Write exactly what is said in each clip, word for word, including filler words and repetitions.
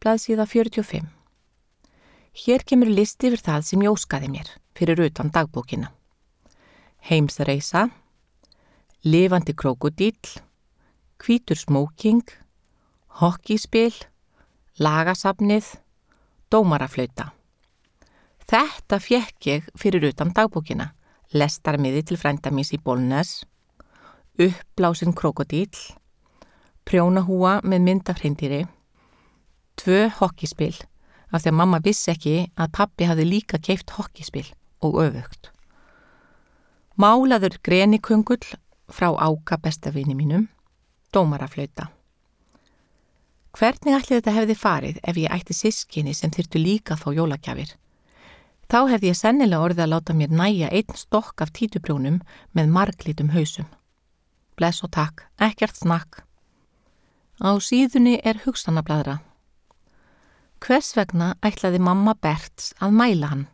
blaðsíða fjörutíu og fimm. Hér kemur listi yfir það sem ég óskaði mér, fyrir utan dagbókina. Heimsreisa, lifandi krókódíll, hvítur smóking, hokkíspil, lagasafnið, dómaraflauta. Þetta fékk ég fyrir utan dagbókina, lestarmiði til frænda míns í Bólnes, uppblásinn krókódíll, prjónahúa með mynd af hreindýri, tvö hokkíspil, af því að mamma vissi ekki að pabbi hafði líka keypt hokkíspil og öfugt. Málaður grenikungull frá Áka bestavini mínum, dómaraflauta. Hvernig ætli þetta hefði farið ef ég ætti systkini sem þyrftu líka að fá jólagjafir? Þá hefði ég sennilega orðið að láta mér næja einn stokk af títuprjónum með marglitum hausum. Bless og takk, ekkert snakk. Á síðunni er hugsanablaðra. Hvers vegna ætlaði mamma Berts að mæla hann?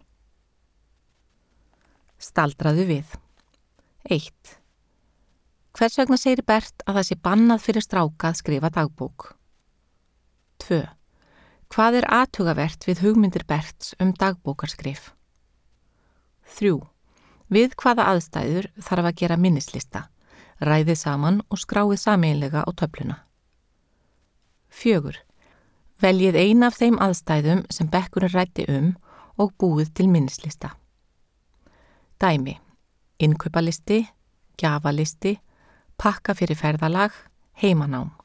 Staldraðu við. eitt. Hvers vegna segir Bert að það sé bannað fyrir stráka að skrifa dagbók? tvö. Hvað er athugavert við hugmyndir Berts um dagbókarskrif? þrjú. Við hvaða aðstæður þarf að gera minnislista, ræðið saman og skráið sameiginlega á töfluna? fjögur. Veljið eina af þeim aðstæðum sem bekkurinn ræddi um og búið til minnislista. Dæmi: innkaupalisti, gjafalisti, pakka fyrir ferðalag, heimanám.